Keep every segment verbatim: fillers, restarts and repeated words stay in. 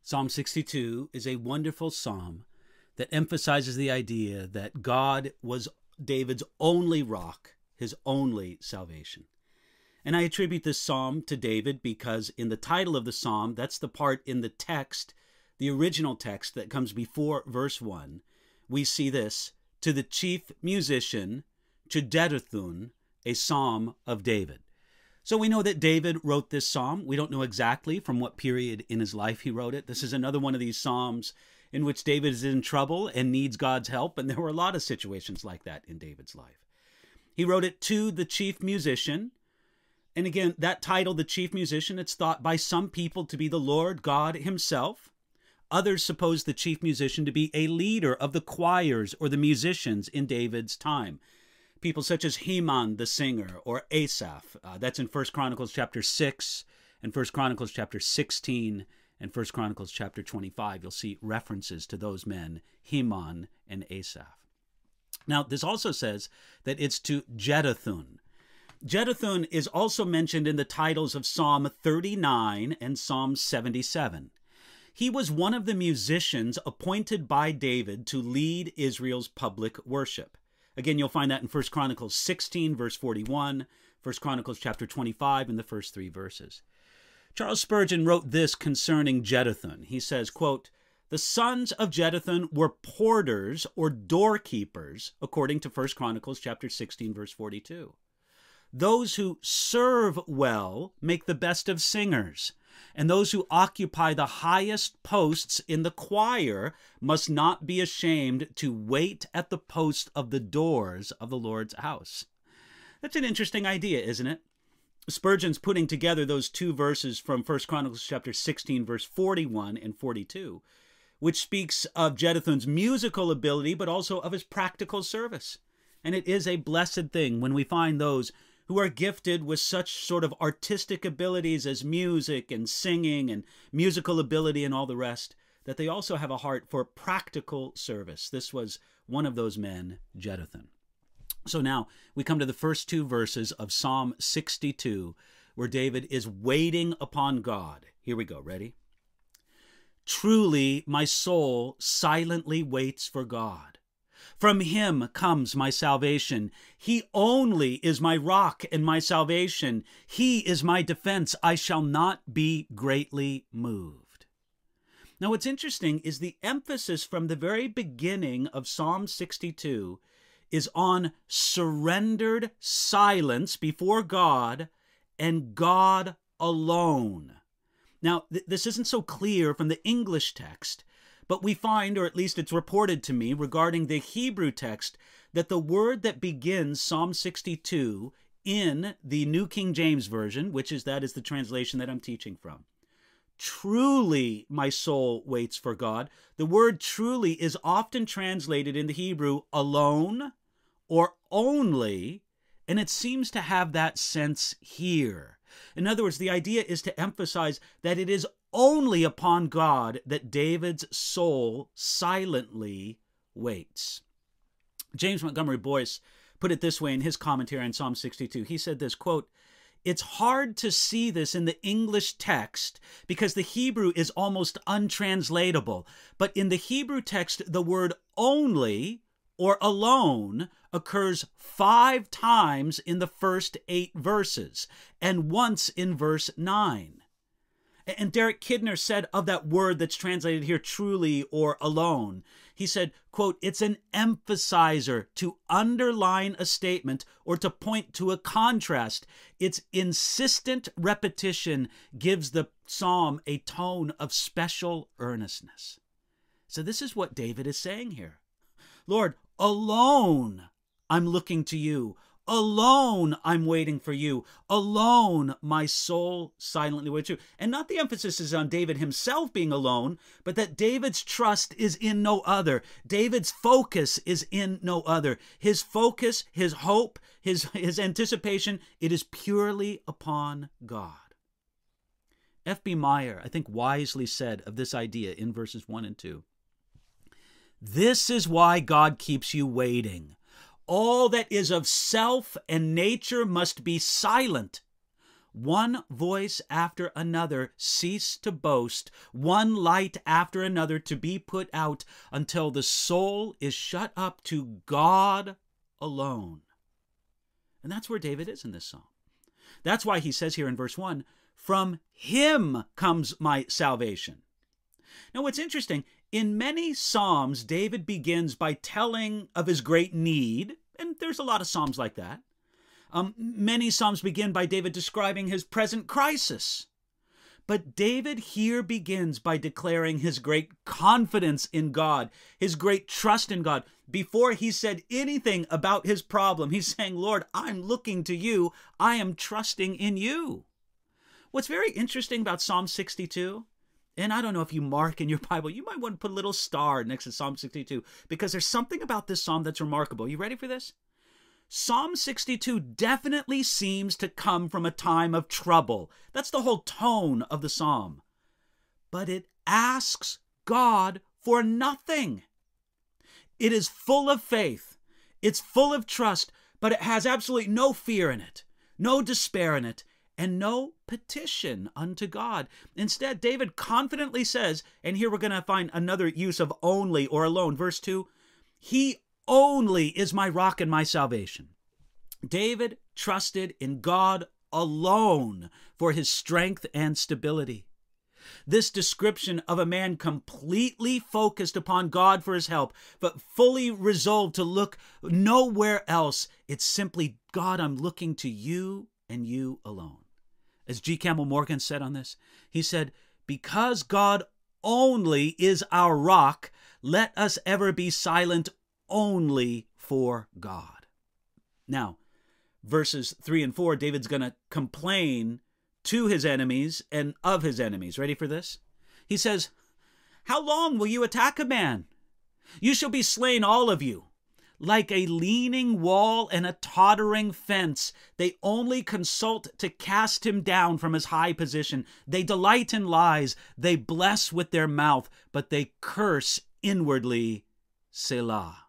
Psalm sixty-two is a wonderful psalm that emphasizes the idea that God was David's only rock, his only salvation. And I attribute this psalm to David because in the title of the psalm, that's the part in the text, the original text that comes before verse one, we see this, to the chief musician, to Jeduthun, a psalm of David. So we know that David wrote this psalm. We don't know exactly from what period in his life he wrote it. This is another one of these psalms in which David is in trouble and needs God's help, and there were a lot of situations like that in David's life. He wrote it to the chief musician, and again, that title, the chief musician, it's thought by some people to be the Lord God himself. Others suppose the chief musician to be a leader of the choirs or the musicians in David's time. People such as Heman the singer or Asaph. Uh, that's in First Chronicles chapter six and First Chronicles chapter sixteen and First Chronicles chapter twenty-five. You'll see references to those men, Heman and Asaph. Now, this also says that it's to Jeduthun. Jeduthun is also mentioned in the titles of Psalm thirty-nine and Psalm seventy-seven. He was one of the musicians appointed by David to lead Israel's public worship. Again, you'll find that in First Chronicles sixteen, verse forty-one, First Chronicles chapter twenty-five, and the first three verses. Charles Spurgeon wrote this concerning Jeduthun. He says, quote, "The sons of Jeduthun were porters or doorkeepers, according to First Chronicles chapter sixteen, verse forty-two. Those who serve well make the best of singers, and those who occupy the highest posts in the choir must not be ashamed to wait at the post of the doors of the Lord's house." That's an interesting idea, isn't it? Spurgeon's putting together those two verses from First Chronicles chapter sixteen, verse forty-one and forty-two, which speaks of Jeduthun's musical ability, but also of his practical service. And it is a blessed thing when we find those who are gifted with such sort of artistic abilities as music and singing and musical ability and all the rest, that they also have a heart for practical service. This was one of those men, Jeduthun. So now we come to the first two verses of Psalm sixty-two, where David is waiting upon God. Here we go. Ready? "Truly my soul silently waits for God. From him comes my salvation. He only is my rock and my salvation. He is my defense. I shall not be greatly moved." Now, what's interesting is the emphasis from the very beginning of Psalm sixty-two is on surrendered silence before God and God alone. Now, th- this isn't so clear from the English text, but we find, or at least it's reported to me regarding the Hebrew text, that the word that begins Psalm sixty-two in the New King James Version, which is that is the translation that I'm teaching from, "Truly my soul waits for God." The word truly is often translated in the Hebrew alone or only, and it seems to have that sense here. In other words, the idea is to emphasize that it is only upon God that David's soul silently waits. James Montgomery Boyce put it this way in his commentary on Psalm sixty-two. He said this, quote, "It's hard to see this in the English text because the Hebrew is almost untranslatable. But in the Hebrew text, the word only or alone occurs five times in the first eight verses and once in verse nine. And Derek Kidner said of that word that's translated here, truly or alone, he said, quote, "It's an emphasizer to underline a statement or to point to a contrast. Its insistent repetition gives the psalm a tone of special earnestness." So this is what David is saying here. Lord, alone I'm looking to you. Alone I'm waiting for you. Alone my soul silently waits for you. And not the emphasis is on David himself being alone, but that David's trust is in no other. David's focus is in no other. His focus, his hope, his, his anticipation, it is purely upon God. F B Meyer, I think, wisely said of this idea in verses one and two, "This is why God keeps you waiting. All that is of self and nature must be silent. one voice after another cease to boast, one light after another to be put out, until the soul is shut up to God alone. And that's where David is in this psalm. That's why he says here in verse one, from him comes my salvation. Now, what's interesting, in many psalms, David begins by telling of his great need, and there's a lot of psalms like that. Um, many psalms begin by David describing his present crisis. But David here begins by declaring his great confidence in God, his great trust in God. Before he said anything about his problem, he's saying, Lord, I'm looking to you. I am trusting in you. What's very interesting about Psalm sixty-two, and I don't know if you mark in your Bible, you might want to put a little star next to Psalm sixty-two, because there's something about this psalm that's remarkable. You ready for this? Psalm sixty-two definitely seems to come from a time of trouble. That's the whole tone of the psalm. But it asks God for nothing. It is full of faith. It's full of trust, but it has absolutely no fear in it, no despair in it, and no petition unto God. Instead, David confidently says, and here we're going to find another use of only or alone. Verse two, he only is my rock and my salvation. David trusted in God alone for his strength and stability. This description of a man completely focused upon God for his help, but fully resolved to look nowhere else. It's simply, God, I'm looking to you and you alone. As G. Campbell Morgan said on this, he said, because God only is our rock, let us ever be silent only for God. Now, verses three and four, David's going to complain to his enemies and of his enemies. Ready for this? He says, how long will you attack a man? You shall be slain, all of you. Like a leaning wall and a tottering fence, they only consult to cast him down from his high position. They delight in lies. They bless with their mouth, but they curse inwardly. Selah.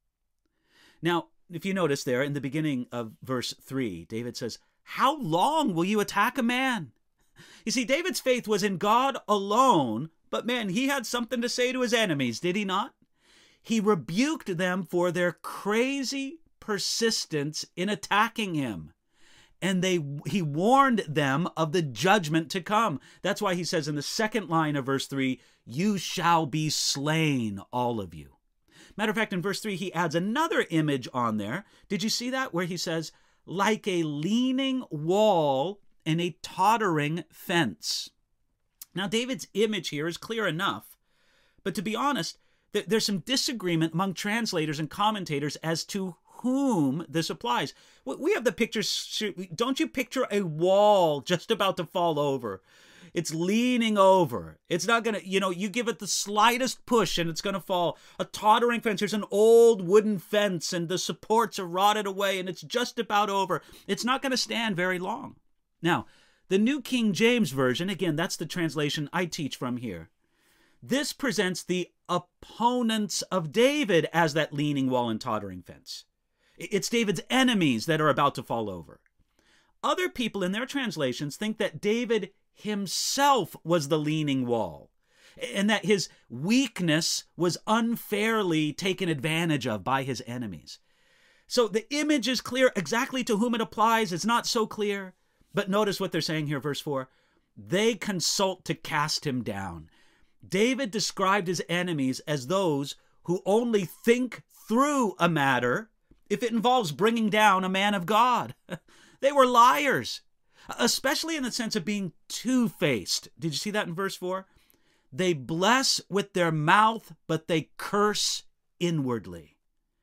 Now, if you notice there in the beginning of verse three, David says, how long will you attack a man? You see, David's faith was in God alone, but man, he had something to say to his enemies, did he not? He rebuked them for their crazy persistence in attacking him. And they he warned them of the judgment to come. That's why he says in the second line of verse three, you shall be slain, all of you. Matter of fact, in verse three, he adds another image on there. Did you see that? Where he says, like a leaning wall and a tottering fence. Now, David's image here is clear enough, but to be honest, th- there's some disagreement among translators and commentators as to whom this applies. We have the pictures. Don't you picture a wall just about to fall over? It's leaning over. It's not going to, you know, you give it the slightest push and it's going to fall. A tottering fence. Here's an old wooden fence and the supports are rotted away and it's just about over. It's not going to stand very long. Now, the New King James Version, again, that's the translation I teach from here. This presents the opponents of David as that leaning wall and tottering fence. It's David's enemies that are about to fall over. Other people in their translations think that David himself was the leaning wall, and that his weakness was unfairly taken advantage of by his enemies. So the image is clear. Exactly to whom it applies is not so clear. But notice what they're saying here, verse four. They consult to cast him down. David described his enemies as those who only think through a matter if it involves bringing down a man of God. They were liars, especially in the sense of being two-faced. Did you see that in verse four? They bless with their mouth, but they curse inwardly.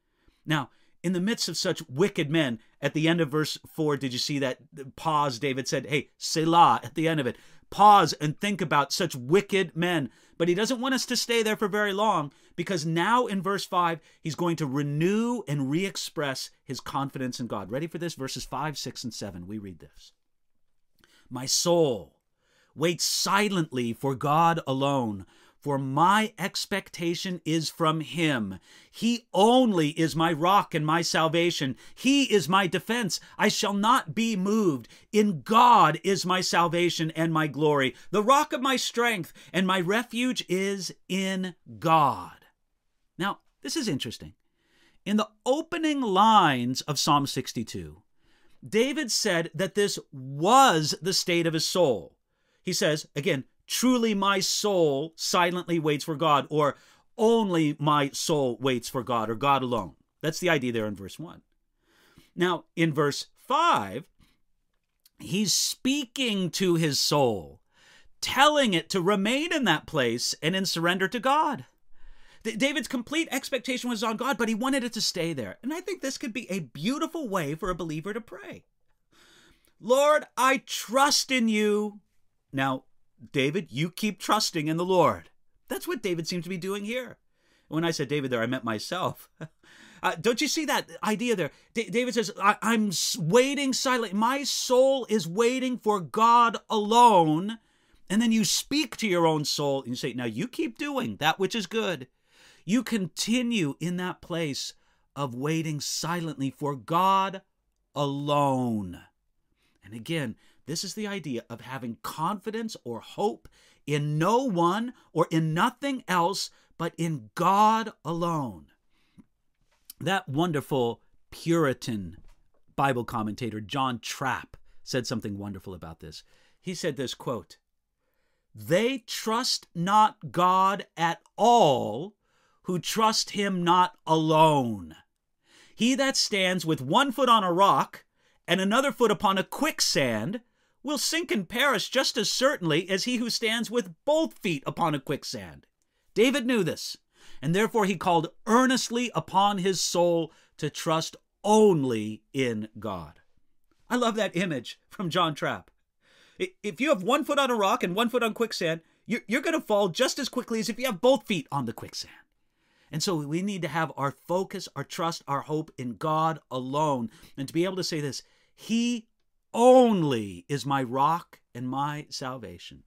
Now, in the midst of such wicked men, at the end of verse four, did you see that pause? David said, hey, Selah, at the end of it. Pause and think about such wicked men. But he doesn't want us to stay there for very long, because now in verse five, he's going to renew and re-express his confidence in God. Ready for this? Verses five, six, and seven. We read this. My soul, wait silently for God alone, for my expectation is from him. He only is my rock and my salvation. He is my defense. I shall not be moved. In God is my salvation and my glory. The rock of my strength and my refuge is in God. Now, this is interesting. In the opening lines of Psalm sixty-two, David said that this was the state of his soul. He says, again, truly my soul silently waits for God, or only my soul waits for God, or God alone. That's the idea there in verse one. Now, in verse five, he's speaking to his soul, telling it to remain in that place and in surrender to God. David's complete expectation was on God, but he wanted it to stay there. And I think this could be a beautiful way for a believer to pray. Lord, I trust in you. Now, David, you keep trusting in the Lord. That's what David seems to be doing here. When I said David there, I meant myself. Uh, don't you see that idea there? D- David says, I- I'm waiting silently. My soul is waiting for God alone. And then you speak to your own soul and you say, now you keep doing that which is good. You continue in that place of waiting silently for God alone. And again, this is the idea of having confidence or hope in no one or in nothing else but in God alone. That wonderful Puritan Bible commentator, John Trapp, said something wonderful about this. He said this, quote, "They trust not God at all who trust him not alone. He that stands with one foot on a rock and another foot upon a quicksand will sink and perish just as certainly as he who stands with both feet upon a quicksand." David knew this, and therefore he called earnestly upon his soul to trust only in God. I love that image from John Trapp. If you have one foot on a rock and one foot on quicksand, you're, you're going to fall just as quickly as if you have both feet on the quicksand. And so we need to have our focus, our trust, our hope in God alone. And to be able to say this, he only is my rock and my salvation.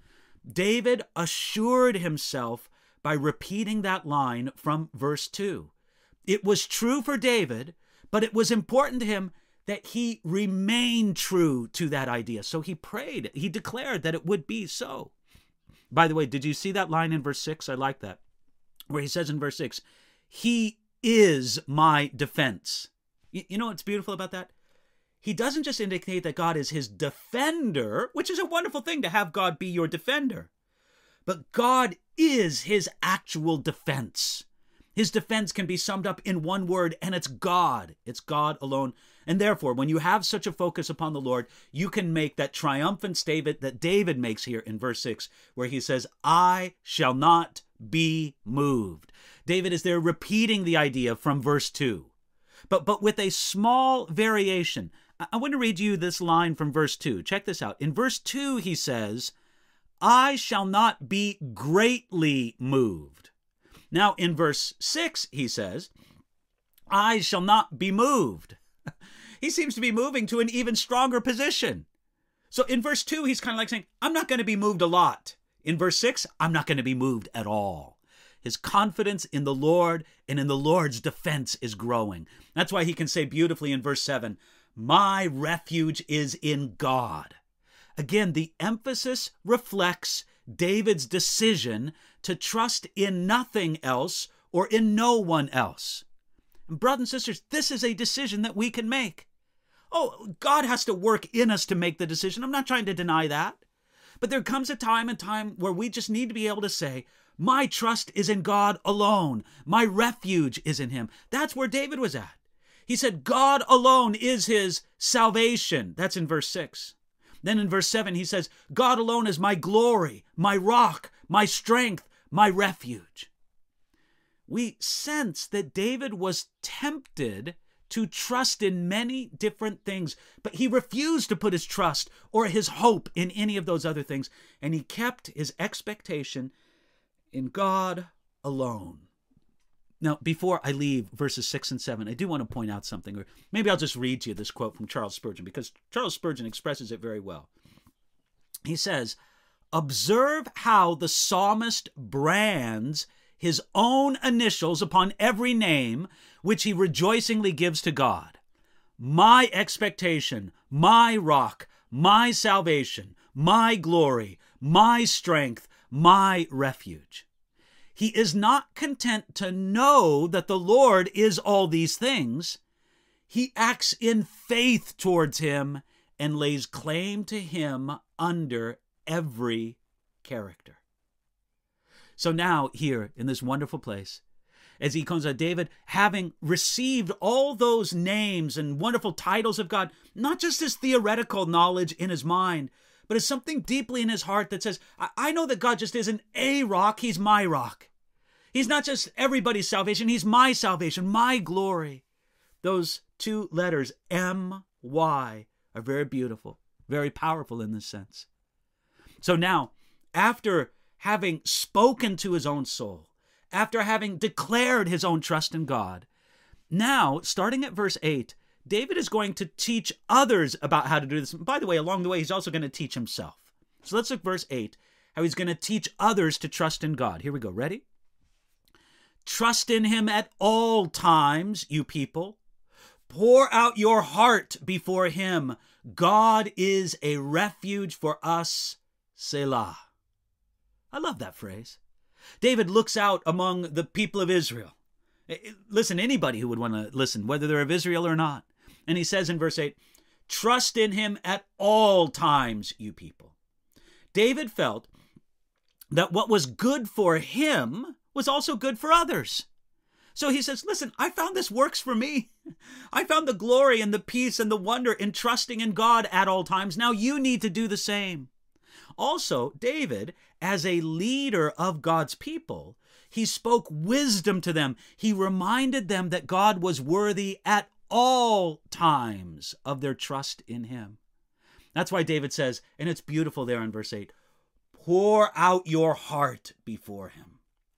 David assured himself by repeating that line from verse two. It was true for David, but it was important to him that he remain true to that idea. So he prayed, he declared that it would be so. By the way, did you see that line in verse six? I like that. Where he says in verse six, he is my defense. You, you know what's beautiful about that? He doesn't just indicate that God is his defender, which is a wonderful thing to have God be your defender, but God is his actual defense. His defense can be summed up in one word, and it's God. It's God alone. And therefore, when you have such a focus upon the Lord, you can make that triumphant statement that David makes here in verse six, where he says, I shall not be moved. David is there repeating the idea from verse two, but, but with a small variation. I want to read you this line from verse two. Check this out. In verse two, he says, I shall not be greatly moved. Now, in verse six, he says, I shall not be moved. He seems to be moving to an even stronger position. So in verse two, he's kind of like saying, I'm not going to be moved a lot. In verse six, I'm not going to be moved at all. His confidence in the Lord and in the Lord's defense is growing. That's why he can say beautifully in verse seven, my refuge is in God. Again, the emphasis reflects David's decision to trust in nothing else or in no one else. And brothers and sisters, this is a decision that we can make. Oh, God has to work in us to make the decision. I'm not trying to deny that. But there comes a time and time where we just need to be able to say, my trust is in God alone. My refuge is in him. That's where David was at. He said, God alone is his salvation. That's in verse six. Then in verse seven, he says, God alone is my glory, my rock, my strength, my refuge. We sense that David was tempted to trust in many different things, but he refused to put his trust or his hope in any of those other things, and he kept his expectation in God alone. Now, before I leave verses six and seven, I do want to point out something, or maybe I'll just read to you this quote from Charles Spurgeon, because Charles Spurgeon expresses it very well. He says, Observe how the psalmist brands his own initials upon every name, which he rejoicingly gives to God. My expectation, my rock, my salvation, my glory, my strength, my refuge. He is not content to know that the Lord is all these things. He acts in faith towards him and lays claim to him under every character. So now here in this wonderful place, as he comes out, David, having received all those names and wonderful titles of God, not just as theoretical knowledge in his mind, but as something deeply in his heart that says, I, I know that God just isn't a rock, he's my rock. He's not just everybody's salvation, he's my salvation, my glory. Those two letters, M Y, are very beautiful, very powerful in this sense. So now, after having spoken to his own soul, after having declared his own trust in God, now, starting at verse eight, David is going to teach others about how to do this. By the way, along the way, he's also going to teach himself. So let's look at verse eight, how he's going to teach others to trust in God. Here we go. Ready? Trust in him at all times, you people. Pour out your heart before him. God is a refuge for us, Selah. I love that phrase. David looks out among the people of Israel. Listen, anybody who would want to listen, whether they're of Israel or not. And he says in verse eight, trust in him at all times, you people. David felt that what was good for him was also good for others. So he says, listen, I found this works for me. I found the glory and the peace and the wonder in trusting in God at all times. Now you need to do the same. Also, David, as a leader of God's people, he spoke wisdom to them. He reminded them that God was worthy at all times of their trust in him. That's why David says, and it's beautiful there in verse eight, pour out your heart before him.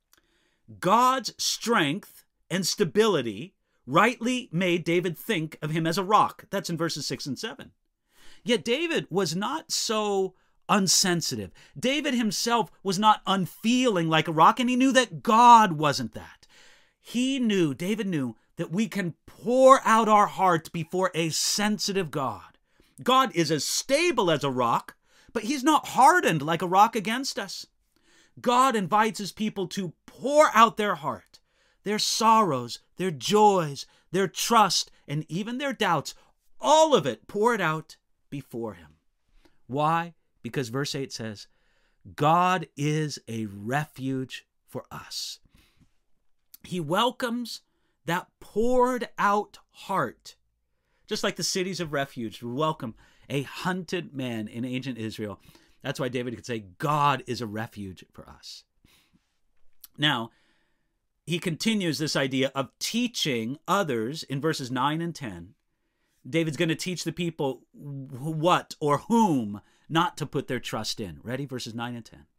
God's strength and stability rightly made David think of him as a rock. That's in verses six and seven. Yet David was not so unsensitive. David himself was not unfeeling like a rock, and he knew that God wasn't that. He knew, David knew, that we can pour out our heart before a sensitive God. God is as stable as a rock, but he's not hardened like a rock against us. God invites his people to pour out their heart, their sorrows, their joys, their trust, and even their doubts, all of it, pour it out before him. Why? Because verse eight says, God is a refuge for us. He welcomes that poured out heart, just like the cities of refuge welcome a hunted man in ancient Israel. That's why David could say, God is a refuge for us. Now, he continues this idea of teaching others in verses nine and ten. David's going to teach the people what or whom not to put their trust in. Ready? Verses nine and ten.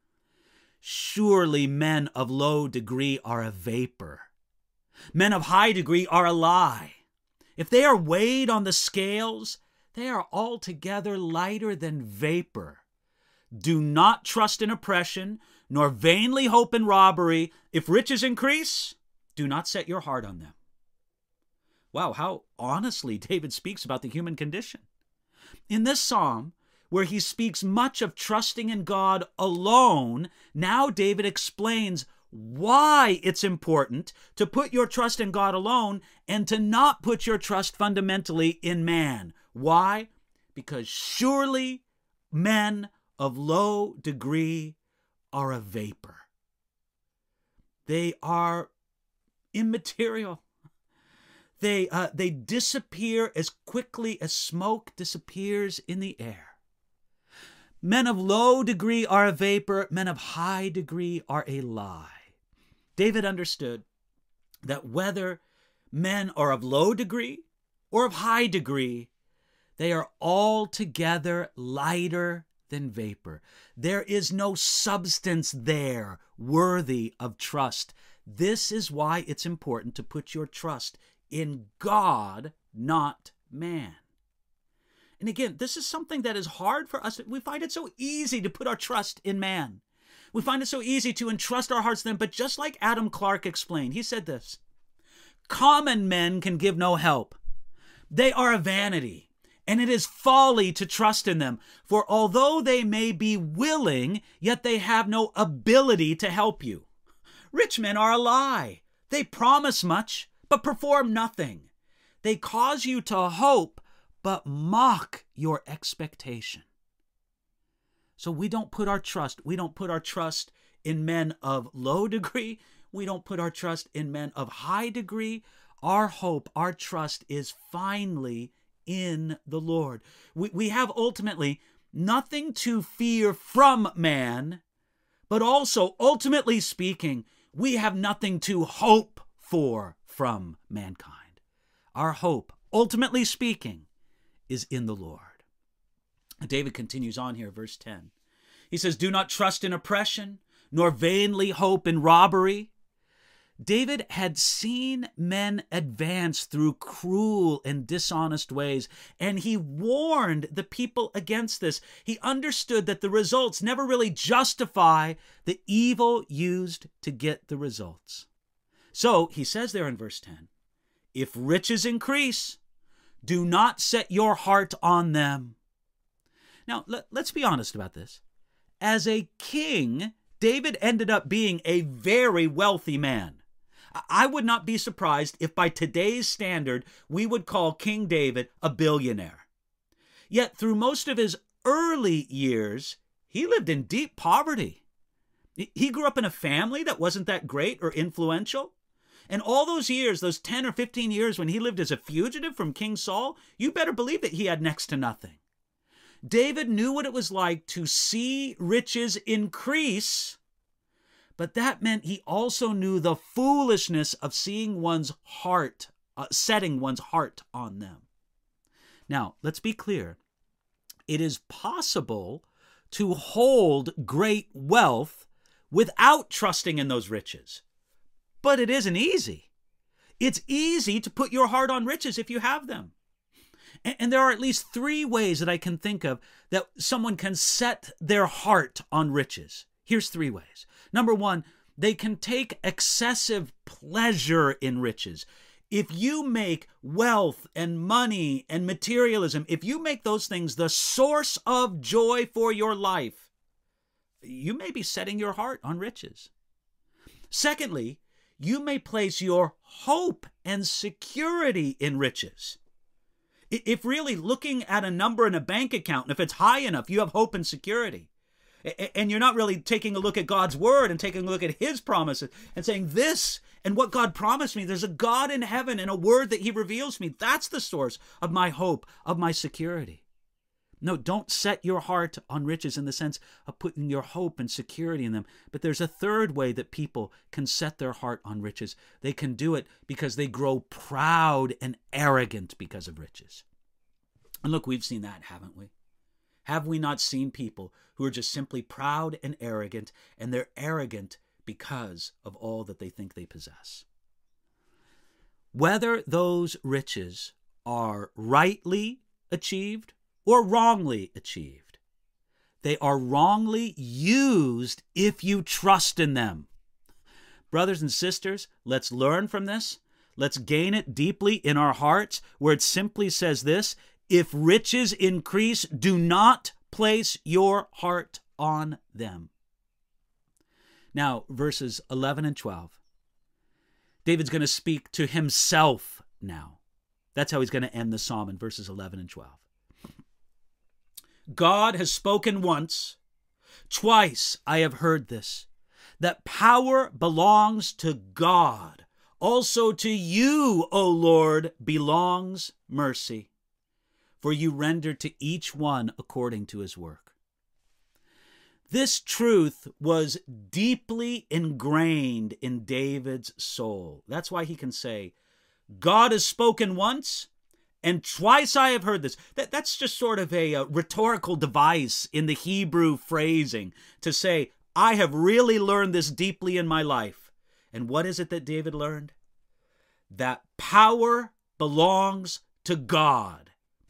Surely men of low degree are a vapor. Men of high degree are a lie. If they are weighed on the scales, they are altogether lighter than vapor. Do not trust in oppression, nor vainly hope in robbery. If riches increase, do not set your heart on them. Wow, how honestly David speaks about the human condition. In this psalm, where he speaks much of trusting in God alone, now David explains why it's important to put your trust in God alone and to not put your trust fundamentally in man. Why? Because surely men of low degree are a vapor. They are immaterial. They, uh, they disappear as quickly as smoke disappears in the air. Men of low degree are a vapor. Men of high degree are a lie. David understood that whether men are of low degree or of high degree, they are altogether lighter than vapor. There is no substance there worthy of trust. This is why it's important to put your trust in God, not man. And again, this is something that is hard for us. We find it so easy to put our trust in man. We find it so easy to entrust our hearts to them. But just like Adam Clarke explained, he said this: common men can give no help. They are a vanity, and it is folly to trust in them. For although they may be willing, yet they have no ability to help you. Rich men are a lie. They promise much, but perform nothing. They cause you to hope, but mock your expectation. So we don't put our trust, we don't put our trust in men of low degree. We don't put our trust in men of high degree. Our hope, our trust is finally in the Lord. We, we have ultimately nothing to fear from man, but also, ultimately speaking, we have nothing to hope for from mankind. Our hope, ultimately speaking, is in the Lord. David continues on here, verse ten. He says, do not trust in oppression, nor vainly hope in robbery. David had seen men advance through cruel and dishonest ways, and he warned the people against this. He understood that the results never really justify the evil used to get the results. So he says there in verse ten, if riches increase, do not set your heart on them. Now, let, let's be honest about this. As a king, David ended up being a very wealthy man. I would not be surprised if by today's standard, we would call King David a billionaire. Yet through most of his early years, he lived in deep poverty. He grew up in a family that wasn't that great or influential. And all those years, those ten or fifteen years when he lived as a fugitive from King Saul, you better believe that he had next to nothing. David knew what it was like to see riches increase, but that meant he also knew the foolishness of seeing one's heart, uh, setting one's heart on them. Now, let's be clear. It is possible to hold great wealth without trusting in those riches, but it isn't easy. It's easy to put your heart on riches if you have them. And there are at least three ways that I can think of that someone can set their heart on riches. Here's three ways. Number one, they can take excessive pleasure in riches. If you make wealth and money and materialism, if you make those things the source of joy for your life, you may be setting your heart on riches. Secondly, you may place your hope and security in riches. If really looking at a number in a bank account, and if it's high enough, you have hope and security. And you're not really taking a look at God's word and taking a look at his promises and saying this and what God promised me. There's a God in heaven and a word that he reveals to me. That's the source of my hope, of my security. No, don't set your heart on riches in the sense of putting your hope and security in them. But there's a third way that people can set their heart on riches. They can do it because they grow proud and arrogant because of riches. And look, we've seen that, haven't we? Have we not seen people who are just simply proud and arrogant, and they're arrogant because of all that they think they possess? Whether those riches are rightly achieved or wrongly achieved, they are wrongly used if you trust in them. Brothers and sisters, let's learn from this. Let's gain it deeply in our hearts, where it simply says this: if riches increase, do not place your heart on them. Now, verses eleven and twelve. David's going to speak to himself now. That's how he's going to end the psalm in verses eleven and twelve. God has spoken once, twice I have heard this, that power belongs to God. Also to you, O Lord, belongs mercy, for you render to each one according to his work. This truth was deeply ingrained in David's soul. That's why he can say, God has spoken once, and twice I have heard this. That, that's just sort of a, a rhetorical device in the Hebrew phrasing to say, I have really learned this deeply in my life. And what is it that David learned? That power belongs to God.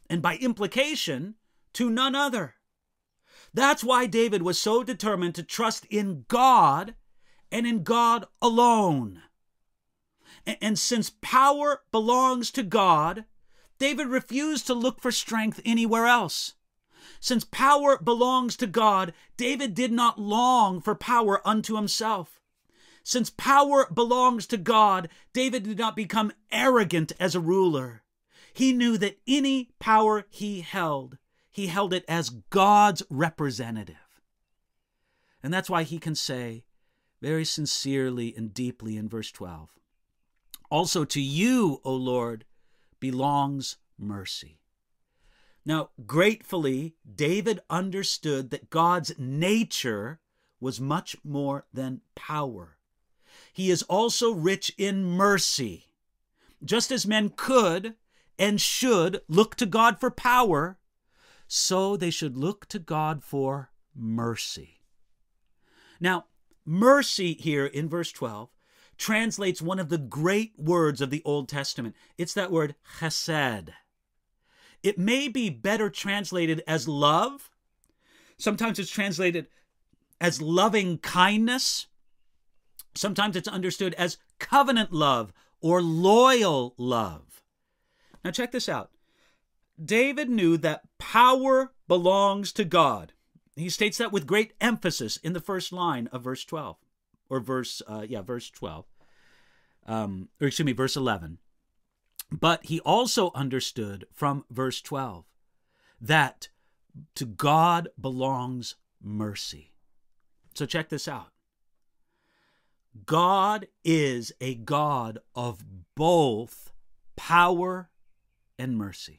and by implication, to none other. That's why David was so determined to trust in God and in God alone. And, and since power belongs to God, David refused to look for strength anywhere else. Since power belongs to God, David did not long for power unto himself. Since power belongs to God, David did not become arrogant as a ruler. He knew that any power he held, he held it as God's representative. And that's why he can say very sincerely and deeply in verse twelve, also to you, O Lord, belongs mercy. Now, gratefully, David understood that God's nature was much more than power. He is also rich in mercy. Just as men could and should look to God for power, so they should look to God for mercy. Now, mercy here in verse twelve translates one of the great words of the Old Testament. It's that word chesed. It may be better translated as love. Sometimes it's translated as loving kindness. Sometimes it's understood as covenant love or loyal love. Now check this out. David knew that power belongs to God. He states that with great emphasis in the first line of verse twelve, or verse, uh, yeah, verse twelve, um, or excuse me, verse eleven. But he also understood from verse twelve that to God belongs mercy. So check this out. God is a God of both power and mercy.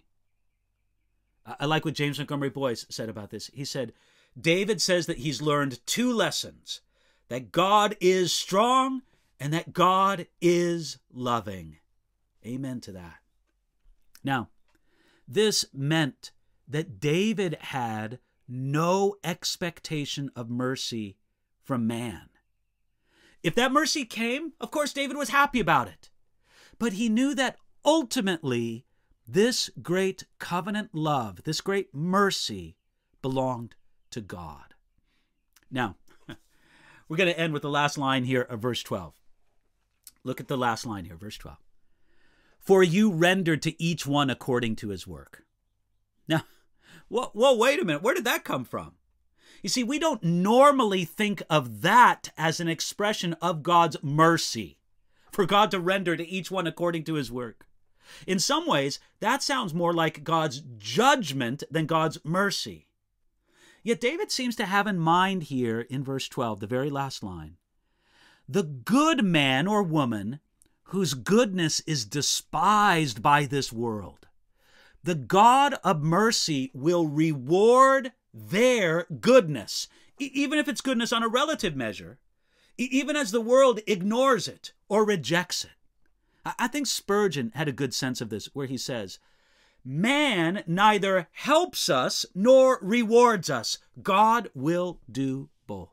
I like what James Montgomery Boyce said about this. He said, David says that he's learned two lessons, that God is strong and that God is loving. Amen to that. Now, this meant that David had no expectation of mercy from man. If that mercy came, of course, David was happy about it. But he knew that ultimately, this great covenant love, this great mercy belonged to God. Now, we're going to end with the last line here of verse twelve. Look at the last line here, verse twelve. For you rendered to each one according to his work. Now, well, well, wait a minute. Where did that come from? You see, we don't normally think of that as an expression of God's mercy, for God to render to each one according to his work. In some ways, that sounds more like God's judgment than God's mercy. Yet David seems to have in mind here in verse twelve, the very last line, the good man or woman whose goodness is despised by this world. The God of mercy will reward their goodness, e- even if it's goodness on a relative measure, e- even as the world ignores it or rejects it. I-, I think Spurgeon had a good sense of this, where he says, man neither helps us nor rewards us. God will do both.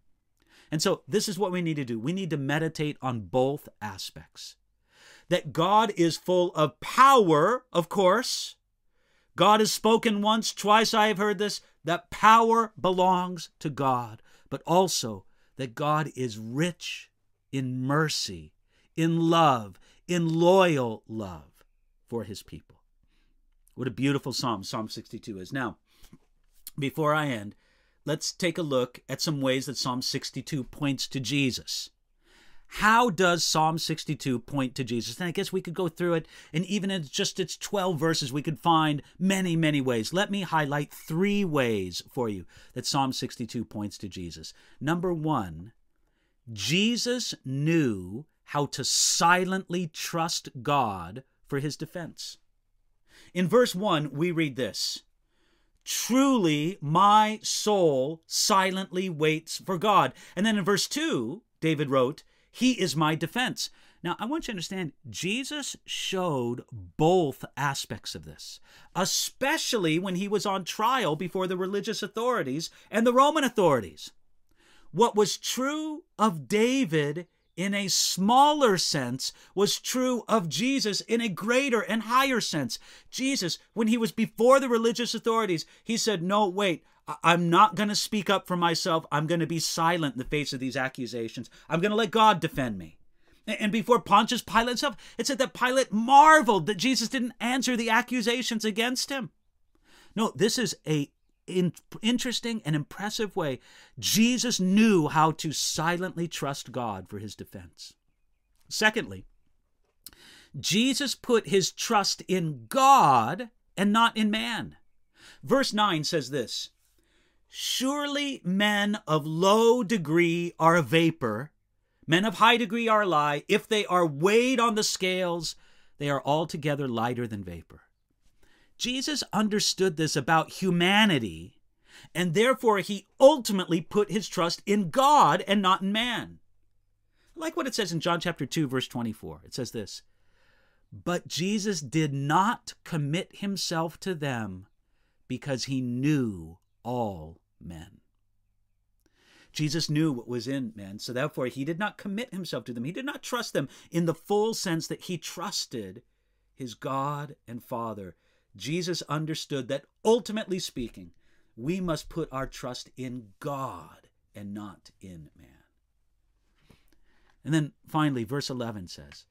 And so this is what we need to do. We need to meditate on both aspects. That God is full of power, of course. God has spoken once, twice I have heard this, that power belongs to God, but also that God is rich in mercy, in love, in loyal love for his people. What a beautiful psalm Psalm sixty-two is. Now, before I end, let's take a look at some ways that Psalm sixty-two points to Jesus. How does Psalm sixty-two point to Jesus? And I guess we could go through it, and even in just its twelve verses, we could find many, many ways. Let me highlight three ways for you that Psalm sixty-two points to Jesus. Number one, Jesus knew how to silently trust God for his defense. In verse one, we read this, truly my soul silently waits for God. And then in verse two, David wrote, he is my defense. Now, I want you to understand, Jesus showed both aspects of this, especially when he was on trial before the religious authorities and the Roman authorities. What was true of David in a smaller sense was true of Jesus in a greater and higher sense. Jesus, when he was before the religious authorities, he said, no, wait, I'm not going to speak up for myself. I'm going to be silent in the face of these accusations. I'm going to let God defend me. And before Pontius Pilate himself, it said that Pilate marveled that Jesus didn't answer the accusations against him. No, this is a in interesting and impressive way. Jesus knew how to silently trust God for his defense. Secondly, Jesus put his trust in God and not in man. Verse nine says this, surely men of low degree are a vapor, men of high degree are a lie. If they are weighed on the scales, they are altogether lighter than vapor. Jesus understood this about humanity, and therefore he ultimately put his trust in God and not in man. I like what it says in John chapter two, verse twenty-four. It says this, but Jesus did not commit himself to them because he knew all men. Jesus knew what was in men, so therefore he did not commit himself to them. He did not trust them in the full sense that he trusted his God and Father. Jesus understood that, ultimately speaking, we must put our trust in God and not in man. And then finally, verse eleven says,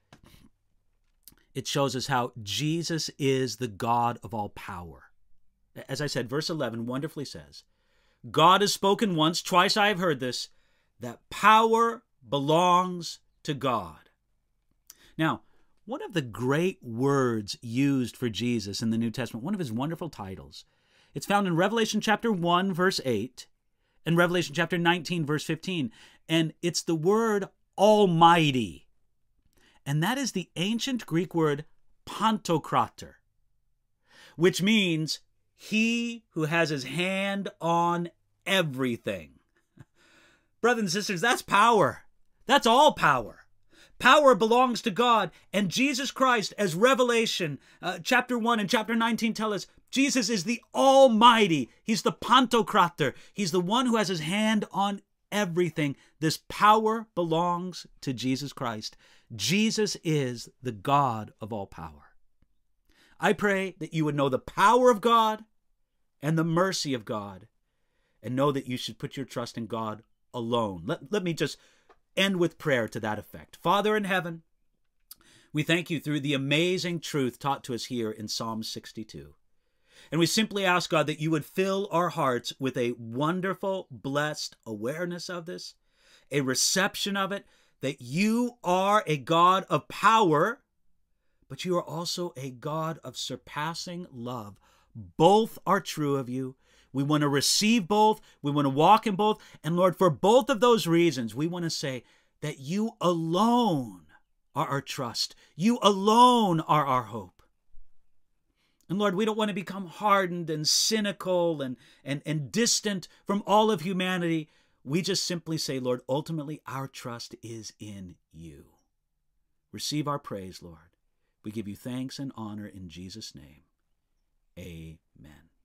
it shows us how Jesus is the God of all power. As I said, verse eleven wonderfully says, God has spoken once, twice I have heard this, that power belongs to God. Now, one of the great words used for Jesus in the New Testament, one of his wonderful titles, it's found in Revelation chapter one, verse eight, and Revelation chapter nineteen, verse fifteen, and it's the word Almighty. And that is the ancient Greek word Pantocrator, which means he who has his hand on everything. Brothers and sisters, that's power. That's all power. Power belongs to God, and Jesus Christ, as Revelation uh, chapter one and chapter nineteen tell us, Jesus is the Almighty. He's the Pantocrator. He's the one who has his hand on everything. This power belongs to Jesus Christ. Jesus is the God of all power. I pray that you would know the power of God and the mercy of God, and know that you should put your trust in God alone. Let, let me just end with prayer to that effect. Father in heaven, we thank you through the amazing truth taught to us here in Psalm sixty-two. And we simply ask, God, that you would fill our hearts with a wonderful, blessed awareness of this, a reception of it, that you are a God of power, but you are also a God of surpassing love. Both are true of you. We want to receive both. We want to walk in both. And Lord, for both of those reasons, we want to say that you alone are our trust. You alone are our hope. And Lord, we don't want to become hardened and cynical and, and, and distant from all of humanity. We just simply say, Lord, ultimately our trust is in you. Receive our praise, Lord. We give you thanks and honor in Jesus' name. Amen.